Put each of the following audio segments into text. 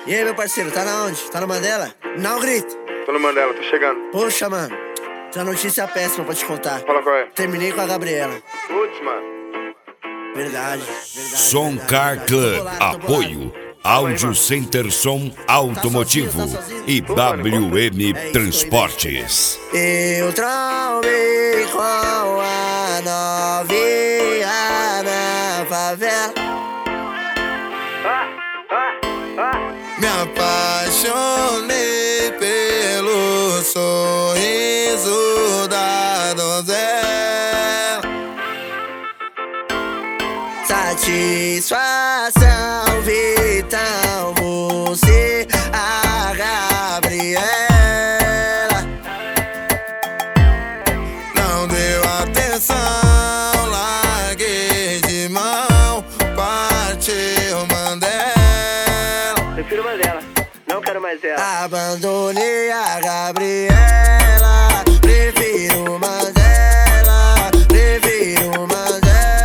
E aí, meu parceiro, tá na onde? Tá no Mandela? Não grita. Tô no Mandela, tô chegando. Poxa, mano, tem uma notícia péssima pra te contar. Fala qual é. Terminei com a Gabriela. Putz, mano. Verdade. Soncar Club, apoio Audio Center Som Automotivo e WM Transportes. Eu trombei com a novinha na favela. Me apaixonei pelo sorriso da donzela. Satisfação vital, você, a Gabriela. Não deu atenção, larguei de mão, partiu Mandela. Prefiro Mandela, não quero mais ela. Abandonei a Gabriela, prefiro Mandela, prefiro Mandela.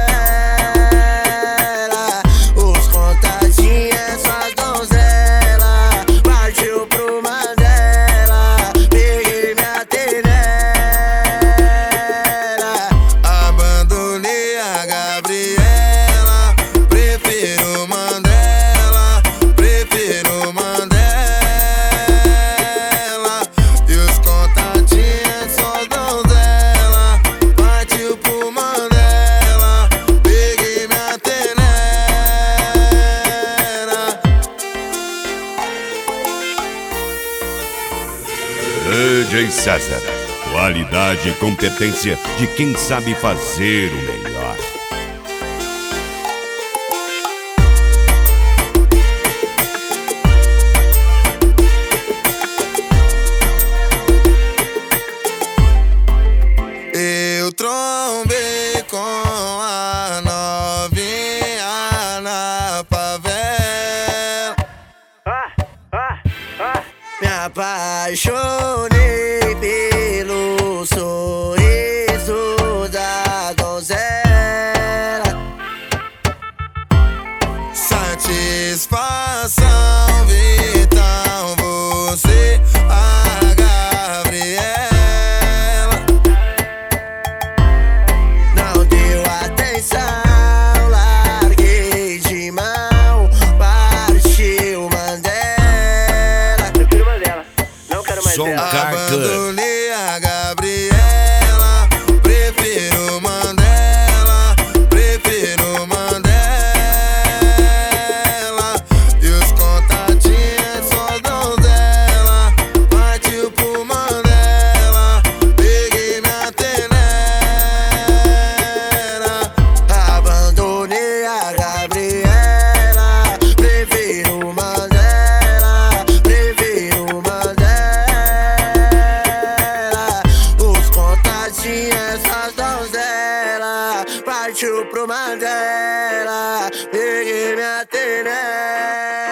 Os contatinhos, só donzela, partiu pro Mandela, peguei minha tenera. Abandonei a Gabriela, prefiro Mandela, prefiro Mandela. E os contatinhos, só donzela, partiu pro Mandela, peguei minha tenera. DJ César, qualidade e competência de quem sabe fazer o melhor. Eu trombei com a novinha na favela. Me apaixonei pelo sorriso da donzela. Satisfação vital, você, a Gabriela. Não deu atenção, larguei de mão, partiu Mandela. Prefiro Mandela, não quero mais ela. Soncar Club. Abandonei a Gabriela, prefiro Mandela, prefiro Mandela. E os contatinhos, só donzela, partiu pro Mandela, peguei minha tenera. Abandonei a Gabriela, prefiro Mandela, prefiro Mandela. Os contatinhos, as donzela, partiu pro Mandela, peguei minha tenera.